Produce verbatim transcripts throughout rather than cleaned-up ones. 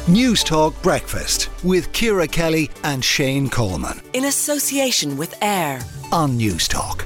News Talk Breakfast with Ciara Kelly and Shane Coleman. In association with AIR on News Talk.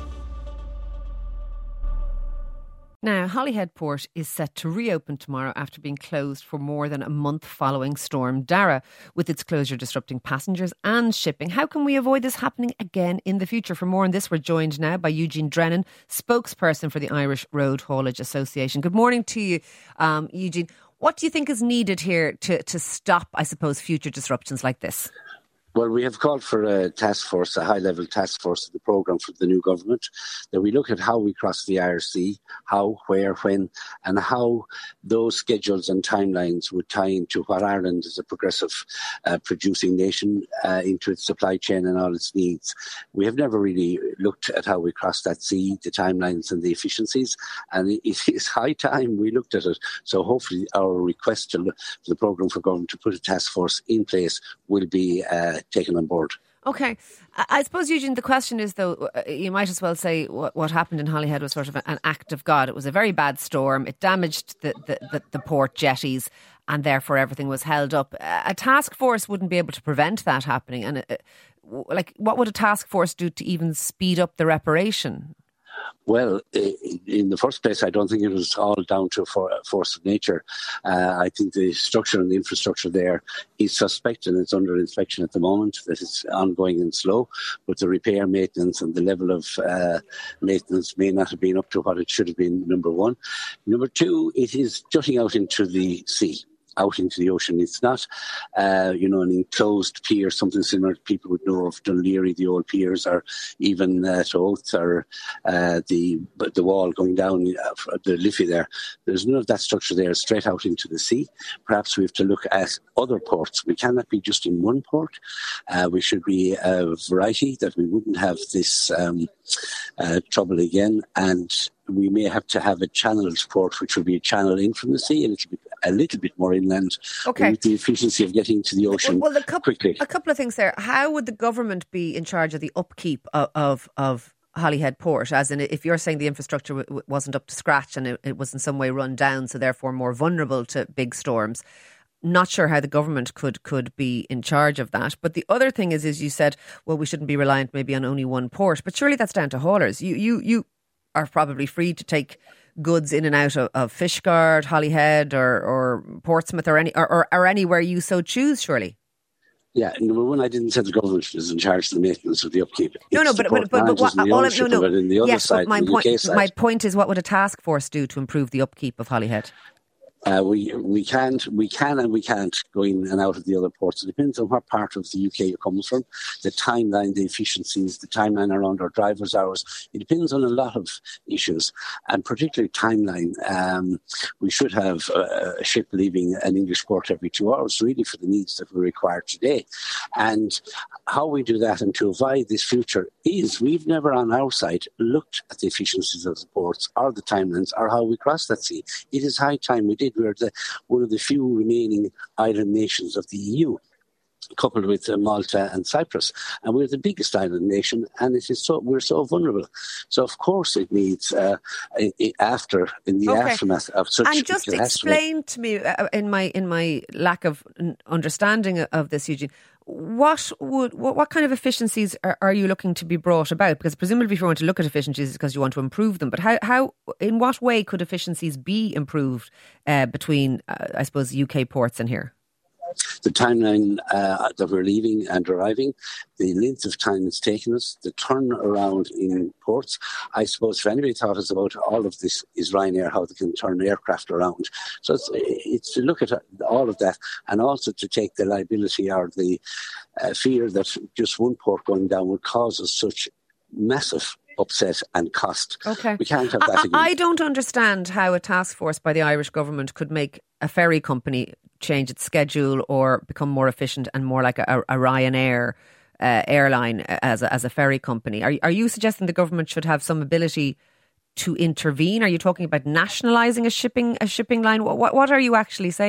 Now, Holyhead Port is set to reopen tomorrow after being closed for more than a month following Storm Dara, with its closure disrupting passengers and shipping. How can we avoid this happening again in the future? For more on this, we're joined now by Eugene Drennan, spokesperson for the Irish Road Haulage Association. Good morning to you, um, Eugene. What do you think is needed here to, to stop, I suppose, future disruptions like this? Well, we have called for a task force, a high-level task force of the programme for the new government, that we look at how we cross the Irish Sea, how, where, when, and how those schedules and timelines would tie into what Ireland is a progressive uh, producing nation, uh, into its supply chain and all its needs. We have never really looked at how we cross that sea, the timelines and the efficiencies, and it is high time we looked at it. So hopefully our request to the programme for government to put a task force in place will be uh, taken on board. OK. I suppose, Eugene, the question is, though, you might as well say what, what happened in Holyhead was sort of an act of God. It was a very bad storm. It damaged the, the, the, the port jetties and therefore everything was held up. A task force wouldn't be able to prevent that happening. And uh, like, what would a task force do to even speed up the reparation? Well, in the first place, I don't think it was all down to a force of nature. Uh, I think the structure and the infrastructure there is suspect and it's under inspection at the moment, that it's ongoing and slow. But the repair, maintenance and the level of uh, maintenance may not have been up to what it should have been, number one. Number two, it is jutting out into the sea. out into the ocean. It's not, uh, you know, an enclosed pier, something similar to people would know of Dunleary, the old piers, or even uh, Oath, or uh, the the wall going down, uh, the Liffey there. There's none of that structure there, straight out into the sea. Perhaps we have to look at other ports. We cannot be just in one port. Uh, we should be a variety, that we wouldn't have this um, uh, trouble again. And we may have to have a channeled port, which will be a channel in from the sea, and it'll be a little bit more inland, okay, with the efficiency of getting to the ocean well, well, a couple, quickly. A couple of things there. How would the government be in charge of the upkeep of of, of Holyhead Port? As in, if you're saying the infrastructure w- wasn't up to scratch and it, it was in some way run down, so therefore more vulnerable to big storms, not sure how the government could could be in charge of that. But the other thing is, is you said, well, we shouldn't be reliant maybe on only one port, but surely that's down to haulers. You you you are probably free to take goods in and out of, of Fishguard, Holyhead, or, or Portsmouth, or any or, or, or anywhere you so choose, surely. Yeah, number one, I didn't say the government is in charge of the maintenance of the upkeep. No, no, but but but, but what, all of, no, no. In the other yes, side, but my the point, U K side. my point is, what would a task force do to improve the upkeep of Holyhead? Uh, we we can't we can and we can't go in and out of the other ports. It depends on what part of the U K it comes from, the timeline, the efficiencies, the timeline around our drivers' hours. It depends on a lot of issues, and particularly timeline. Um, we should have a ship leaving an English port every two hours, really, for the needs that we require today. And how we do that and to avoid this future is we've never on our side looked at the efficiencies of the ports or the timelines or how we cross that sea. It is high time we did. We are the, one of the few remaining island nations of the E U, coupled with uh, Malta and Cyprus, and we're the biggest island nation, and it is so we're so vulnerable. So of course it needs uh, it, after in the okay. aftermath of such. And just explain to me, uh, in my in my lack of understanding of this, Eugene, what would what, what kind of efficiencies are, are you looking to be brought about? Because presumably, if you want to look at efficiencies, it's because you want to improve them. But how how in what way could efficiencies be improved uh, between, uh, I suppose, U K ports and here? The timeline uh, that we're leaving and arriving, the length of time it's taken us, the turnaround in ports. I suppose if anybody thought us about all of this is Ryanair, how they can turn aircraft around. So it's, it's to look at all of that, and also to take the liability or the uh, fear that just one port going down would cause us such massive upset and cost. Okay. We can't have that I, again. I don't understand how a task force by the Irish government could make a ferry company change its schedule or become more efficient and more like a, a Ryanair uh, airline as a, as a ferry company. Are, are you suggesting the government should have some ability to intervene? Are you talking about nationalising a shipping a shipping line? What, what are you actually saying?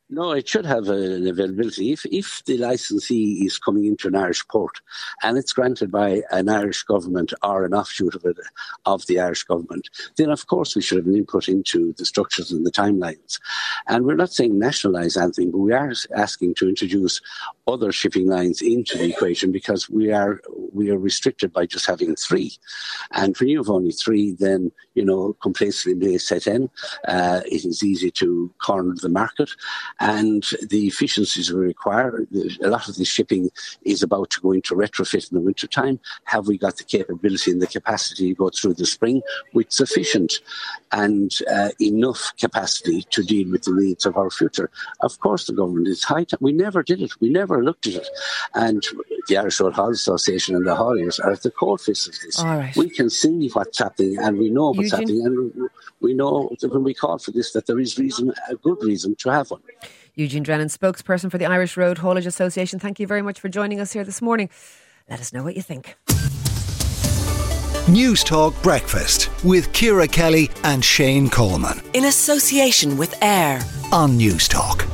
No, it should have an availability. If if the licensee is coming into an Irish port and it's granted by an Irish government or an offshoot of it, of the Irish government, then of course we should have an input into the structures and the timelines. And we're not saying nationalise anything, but we are asking to introduce other shipping lines into the equation, because we are we are restricted by just having three. And when you have only three, then, you know, complacency may set in. Uh, it is easy to corner the market. And the efficiencies we require, a lot of the shipping is about to go into retrofit in the winter time. Have we got the capability and the capacity to go through the spring with sufficient and uh, enough capacity to deal with the needs of our future? Of course, the government is high time. We never did it. We never looked at it. And the Irish Road Hall Association and the hauliers are at the coalface of this. All right. We can see what's happening and we know what's Eugene? happening. And we know that when we call for this, that there is reason, a good reason to have one. Eugene Drennan, spokesperson for the Irish Road Haulage Association. Thank you very much for joining us here this morning. Let us know what you think. News Talk Breakfast with Ciara Kelly and Shane Coleman In association with AIR on News Talk.